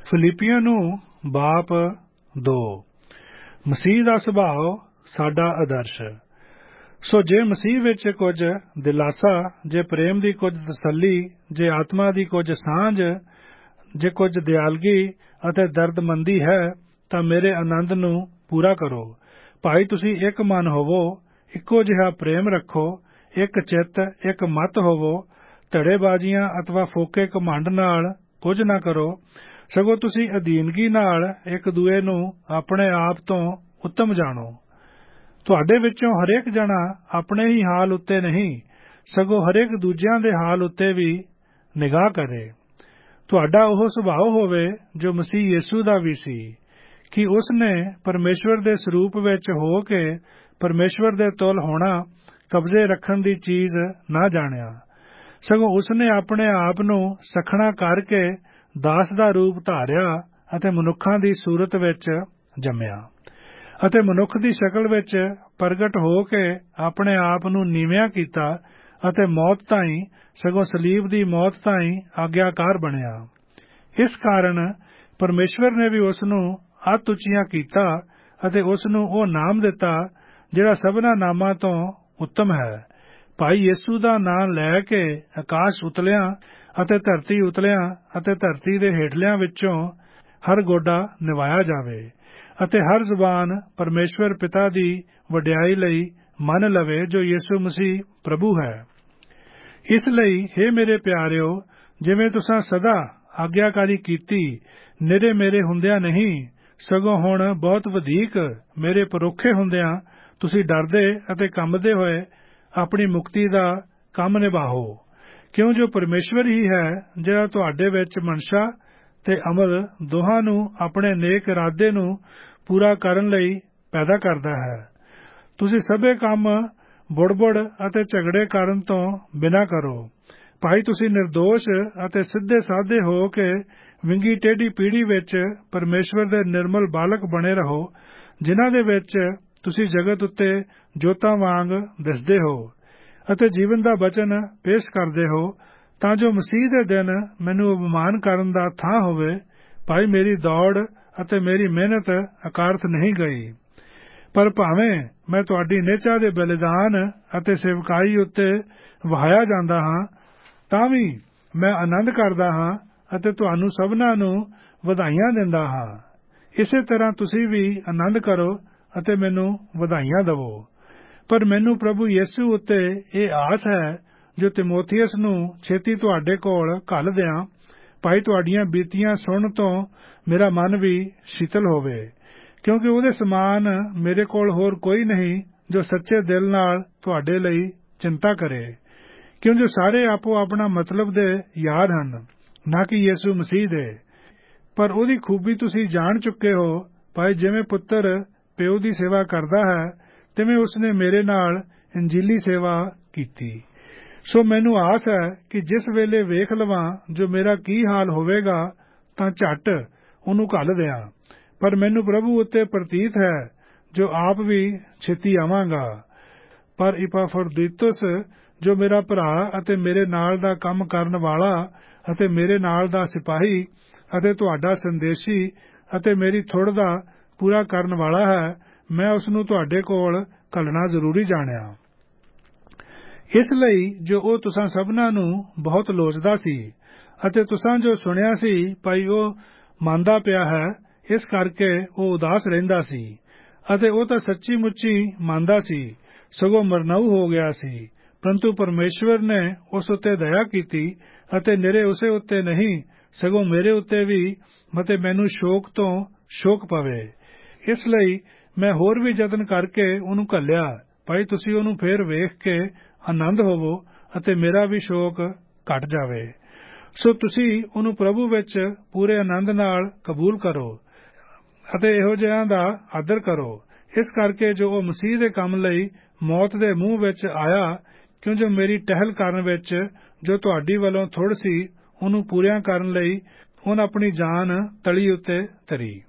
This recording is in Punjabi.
ਫਿਲਿੱਪੀਆਂ ਨੂੰ ਬਾਪ 2। ਮਸੀਹ ਦਾ ਸੁਭਾਅ ਸਾਡਾ ਆਦਰਸ਼। ਸੋ ਜੇ ਮਸੀਹ ਵਿੱਚ ਕੁਝ ਦਿਲਾਸਾ, ਜੇ ਪ੍ਰੇਮ ਦੀ ਕੁਝ ਤਸੱਲੀ, ਜੇ ਆਤਮਾ ਦੀ ਕੁਝ ਸਾਂਝ, ਜੇ ਕੁਝ ਦਿਆਲਗੀ ਅਤੇ ਦਰਦਮੰਦੀ ਹੈ, ਤਾਂ ਮੇਰੇ ਆਨੰਦ ਨੂੰ ਪੂਰਾ ਕਰੋ। ਭਾਈ ਤੁਸੀਂ ਇੱਕ ਮਨ ਹੋਵੋ, ਇੱਕੋ ਜਿਹਾ ਪ੍ਰੇਮ ਰੱਖੋ, ਇੱਕ ਚਿੱਤ, ਇੱਕ ਮਤ ਹੋਵੋ। ਧੜੇਬਾਜ਼ੀਆਂ ਅਥਵਾ ਫੋਕੇ ਘਮੰਡ ਨਾਲ ਕੁਝ ਨਾ ਕਰੋ, ਸਗੋਂ ਤੁਸੀਂ ਅਧੀਨਗੀ ਨਾਲ ਇੱਕ ਦੂਏ ਨੂੰ ਆਪਣੇ ਆਪ ਤੋਂ ਉੱਤਮ ਜਾਣੋ। ਤੁਹਾਡੇ ਵਿੱਚੋਂ ਹਰੇਕ ਜਣਾ ਆਪਣੇ ਹੀ ਹਾਲ ਉੱਤੇ ਨਹੀਂ, ਸਗੋਂ ਹਰੇਕ ਦੂਜਿਆਂ ਦੇ ਹਾਲ ਉੱਤੇ ਵੀ ਨਿਗਾਹ ਕਰੇ। ਤੁਹਾਡਾ ਉਹ ਸੁਭਾਅ ਹੋਵੇ ਜੋ ਮਸੀਹ ਯੇਸੂ ਦਾ ਵੀ ਸੀ, ਕਿ ਉਸ ਨੇ ਪਰਮੇਸ਼ਵਰ ਦੇ ਸਰੂਪ ਵਿੱਚ ਹੋ ਕੇ ਪਰਮੇਸ਼ਵਰ ਦੇ ਤੁਲ ਹੋਣਾ ਕਬਜ਼ੇ ਰੱਖਣ ਦੀ ਚੀਜ਼ ਨਾ ਜਾਣਿਆ, ਸਗੋਂ ਉਸ ਨੇ ਆਪਣੇ ਆਪ ਨੂੰ ਸਖਣਾ ਕਰਕੇ ਦਾਸ ਦਾ ਰੂਪ ਧਾਰਿਆ ਅਤੇ ਮਨੁੱਖਾਂ ਦੀ ਸੂਰਤ ਵਿੱਚ ਜੰਮਿਆ, ਅਤੇ ਮਨੁੱਖ ਦੀ ਸ਼ਕਲ ਵਿੱਚ ਪ੍ਰਗਟ ਹੋ ਕੇ ਆਪਣੇ ਆਪ ਨੂੰ ਨੀਵਿਆਂ ਕੀਤਾ ਅਤੇ ਮੌਤ ਤਾਈਂ, ਸਗੋਂ ਸਲੀਬ ਦੀ ਮੌਤ ਤਾਈਂ ਆਗਿਆਕਾਰ ਬਣਿਆ। ਇਸ ਕਾਰਨ ਪਰਮੇਸ਼ਵਰ ਨੇ ਵੀ ਉਸ ਨੂੰ ਅਤਿ ਉੱਚੀਆਂ ਕੀਤਾ ਅਤੇ ਉਸ ਨੂੰ ਉਹ ਨਾਮ ਦਿੱਤਾ ਜਿਹੜਾ ਸਭਨਾਂ ਨਾਮਾਂ ਤੋਂ ਉੱਤਮ ਹੈ। ਭਾਈ ਯੇਸੂ ਦਾ ਨਾਮ ਲੈ ਕੇ ਆਕਾਸ਼ ਉਤਲਿਆਂ ਅਤੇ ਧਰਤੀ ਉਤਲਿਆਂ ਅਤੇ ਧਰਤੀ ਦੇ ਹੇਠਲਿਆਂ ਵਿੱਚੋਂ ਹਰ ਗੋਡਾ ਨਿਵਾਇਆ ਜਾਵੇ, ਅਤੇ ਹਰ ਜ਼ੁਬਾਨ ਪਰਮੇਸ਼ਵਰ ਪਿਤਾ ਦੀ ਵਡਿਆਈ ਲਈ ਮੰਨ ਲਵੇ ਜੋ ਯਿਸੂ ਮਸੀਹ ਪ੍ਰਭੂ ਹੈ। ਇਸ ਲਈ ਹੇ ਮੇਰੇ ਪਿਆਰਿਓ, ਜਿਵੇਂ ਤੁਸਾਂ ਸਦਾ ਆਗਿਆਕਾਰੀ ਕੀਤੀ, ਨਿਰੇ ਮੇਰੇ ਹੁੰਦਿਆਂ ਨਹੀਂ, ਸਗੋਂ ਹੁਣ ਬਹੁਤ ਵਧੇਕ ਮੇਰੇ ਪਰੋਖੇ ਹੁੰਦਿਆਂ ਤੁਸੀਂ ਡਰਦੇ ਅਤੇ ਕੰਬਦੇ ਹੋਏ ਆਪਣੀ ਮੁਕਤੀ ਦਾ ਕੰਮ ਨਿਭਾਓ। ਕਿਉਂ ਜੋ ਪਰਮੇਸ਼ਵਰ ਹੀ ਹੈ ਜਿਹੜਾ ਤੁਹਾਡੇ ਵਿੱਚ ਮਨਸ਼ਾ ਤੇ ਅਮਲ ਦੋਹਾਂ ਨੂੰ ਆਪਣੇ ਨੇਕ ਇਰਾਦੇ ਨੂੰ ਪੂਰਾ ਕਰਨ ਲਈ ਪੈਦਾ ਕਰਦਾ ਹੈ। ਤੁਸੀਂ ਸਭੇ ਕੰਮ ਬੁੜਬੁੜ ਅਤੇ ਝਗੜੇ ਕਰਨ ਤੋਂ ਬਿਨਾਂ ਕਰੋ। ਭਾਈ ਤੁਸੀਂ ਨਿਰਦੋਸ਼ ਅਤੇ ਸਿੱਧੇ ਸਾਧੇ ਹੋ ਕੇ ਵਿੰਗੀ ਟੇਢੀ ਪੀੜ੍ਹੀ ਵਿੱਚ ਪਰਮੇਸ਼ਵਰ ਦੇ ਨਿਰਮਲ ਬਾਲਕ ਬਣੇ ਰਹੋ, ਜਿਨ੍ਹਾਂ ਦੇ ਵਿੱਚ ਤੁਸੀਂ ਜਗਤ ਉੱਤੇ ਜੋਤਾਂ ਵਾਂਗ ਦਿਸਦੇ ਹੋ ਅਤੇ ਜੀਵਨ ਦਾ ਬਚਨ ਪੇਸ਼ ਕਰਦੇ ਹੋ, ਤਾਂ ਜੋ ਮਸੀਹ ਦੇ ਦਿਨ ਮੈਨੂੰ ਅਪਮਾਨ ਕਰਨ ਦਾ ਥਾਂ ਹੋਵੇ। ਭਾਈ ਮੇਰੀ ਦੌੜ ਅਤੇ ਮੇਰੀ ਮਿਹਨਤ ਅਕਾਰਥ ਨਹੀਂ ਗਈ, ਪਰ ਭਾਵੇਂ ਮੈਂ ਤੁਹਾਡੀ ਨਿਹਚਾ ਦੇ ਬਲਿਦਾਨ ਅਤੇ ਸੇਵਕਾਈ ਉੱਤੇ ਵਹਾਇਆ ਜਾਂਦਾ ਹਾਂ, ਤਾਂ ਵੀ ਮੈਂ ਆਨੰਦ ਕਰਦਾ ਹਾਂ ਅਤੇ ਤੁਹਾਨੂੰ ਸਭਨਾਂ ਨੂੰ ਵਧਾਈਆਂ ਦਿੰਦਾ ਹਾਂ। ਇਸੇ ਤਰ੍ਹਾਂ ਤੁਸੀਂ ਵੀ ਆਨੰਦ ਕਰੋ ਅਤੇ ਮੈਨੂੰ ਵਧਾਈਆਂ ਦਵੋ। ਪਰ ਮੈਨੂੰ ਪ੍ਰਭੂ ਯੇਸੂ ਉੱਤੇ ਇਹ ਆਸ ਹੈ ਜੋ ਤਿਮੋਥੀਅਸ ਨੂੰ ਛੇਤੀ ਤੁਹਾਡੇ ਕੋਲ ਘੱਲ ਦਿਆਂ। ਭਾਈ ਤੁਹਾਡੀਆਂ ਬੀਤੀਆਂ ਸੁਣਨ ਤੋਂ ਮੇਰਾ ਮਨ ਵੀ ਸ਼ੀਤਲ ਹੋਵੇ, ਕਿਉਂਕਿ ਉਹਦੇ ਸਮਾਨ ਮੇਰੇ ਕੋਲ ਹੋਰ ਕੋਈ ਨਹੀਂ ਜੋ ਸੱਚੇ ਦਿਲ ਨਾਲ ਤੁਹਾਡੇ ਲਈ ਚਿੰਤਾ ਕਰੇ, ਕਿਉਂ ਜੋ ਸਾਰੇ ਆਪੋ ਆਪਣਾ ਮਤਲਬ ਦੇ ਯਾਰ ਹਨ, ਨਾ ਕਿ ਯੇਸੂ ਮਸੀਹ ਦੇ। ਪਰ ਉਹਦੀ ਖੂਬੀ ਤੁਸੀਂ ਜਾਣ ਚੁੱਕੇ ਹੋ। ਭਾਈ ਜਿਵੇਂ ਪੁੱਤਰ ਪਿਓ ਦੀ ਸੇਵਾ ਕਰਦਾ ਹੈ, ਤਿਵੇਂ ਉਸਨੇ ਮੇਰੇ ਨਾਲ ਇੰਜੀਲੀ ਸੇਵਾ ਕੀਤੀ। ਸੋ ਮੈਨੂੰ ਆਸ ਹੈ ਕਿ ਜਿਸ ਵੇਲੇ ਵੇਖ ਲਵਾਂ ਜੋ ਮੇਰਾ ਕੀ ਹਾਲ ਹੋਵੇਗਾ, ਤਾਂ ਝੱਟ ਉਹਨੂੰ ਘੱਲ ਦਿਆਂ। ਪਰ ਮੈਨੂੰ ਪ੍ਰਭੂ ਉੱਤੇ ਪ੍ਰਤੀਤ ਹੈ ਜੋ ਆਪ ਵੀ ਛੇਤੀ ਆਵਾਂਗਾ। ਪਰ ਇਪਾਫਰਦੀਤੁਸ, ਜੋ ਮੇਰਾ ਭਰਾ ਅਤੇ ਮੇਰੇ ਨਾਲ ਦਾ ਕੰਮ ਕਰਨ ਵਾਲਾ ਅਤੇ ਮੇਰੇ ਨਾਲ ਦਾ ਸਿਪਾਹੀ ਅਤੇ ਤੁਹਾਡਾ ਸੰਦੇਸ਼ੀ ਅਤੇ ਮੇਰੀ ਥੁੜ ਦਾ ਪੂਰਾ ਕਰਨ ਵਾਲਾ ਹੈ, ਮੈਂ ਉਸ ਨੂੰ ਤੁਹਾਡੇ ਕੋਲ ਘੱਲਣਾ ਜ਼ਰੂਰੀ ਜਾਣਿਆ। ਇਸ ਲਈ ਜੋ ਉਹ ਤੁਸਾਂ ਸਭਨਾਂ ਨੂੰ ਬਹੁਤ ਲੋਚਦਾ ਸੀ, ਅਤੇ ਤੁਸਾਂ ਜੋ ਸੁਣਿਆ ਸੀ ਭਾਈ ਉਹ ਮੰਨਦਾ ਪਿਆ ਹੈ, ਇਸ ਕਰਕੇ ਉਹ ਉਦਾਸ ਰਹਿੰਦਾ ਸੀ। ਅਤੇ ਉਹ ਤਾਂ ਸੱਚੀ ਮੁੱਚੀ ਮੰਨਦਾ ਸੀ, ਸਗੋਂ ਮਰਨਾਊ ਹੋ ਗਿਆ ਸੀ। ਪਰੰਤੂ ਪਰਮੇਸ਼ਵਰ ਨੇ ਉਸ ਉੱਤੇ ਦਇਆ ਕੀਤੀ, ਅਤੇ ਨਿਰੇ ਉਸੇ ਉੱਤੇ ਨਹੀਂ, ਸਗੋਂ ਮੇਰੇ ਉੱਤੇ ਵੀ, ਅਤੇ ਮੈਨੂੰ ਸ਼ੋਕ ਤੋਂ ਸ਼ੋਕ ਪਵੇ। ਇਸ ਲਈ ਮੈਂ ਹੋਰ ਵੀ ਯਤਨ ਕਰਕੇ ਉਹਨੂੰ ਘੱਲਿਆ। ਭਾਈ ਤੁਸੀਂ ਉਹਨੂੰ ਫੇਰ ਵੇਖ ਕੇ ਆਨੰਦ ਹੋਵੋ ਅਤੇ ਮੇਰਾ ਵੀ ਸ਼ੋਕ ਘਟ ਜਾਵੇ। ਸੋ ਤੁਸੀਂ ਉਹਨੂੰ ਪ੍ਰਭੂ ਵਿੱਚ ਪੂਰੇ ਆਨੰਦ ਨਾਲ ਕਬੂਲ ਕਰੋ ਅਤੇ ਇਹੋ ਜਿਹਿਆਂ ਦਾ ਆਦਰ ਕਰੋ, ਇਸ ਕਰਕੇ ਜੋ ਉਹ ਮਸੀਹ ਦੇ ਕੰਮ ਲਈ ਮੌਤ ਦੇ ਮੂੰਹ ਵਿੱਚ ਆਇਆ, ਕਿਉਂ ਜੋ ਮੇਰੀ ਟਹਿਲ ਕਰਨ ਵਿੱਚ ਜੋ ਤੁਹਾਡੀ ਵੱਲੋਂ ਥੁੜ ਸੀ, ਉਹਨੂੰ ਪੂਰਿਆਂ ਕਰਨ ਲਈ ਉਹਨੇ ਆਪਣੀ ਜਾਨ ਤਲੀ ਉੱਤੇ ਧਰੀ।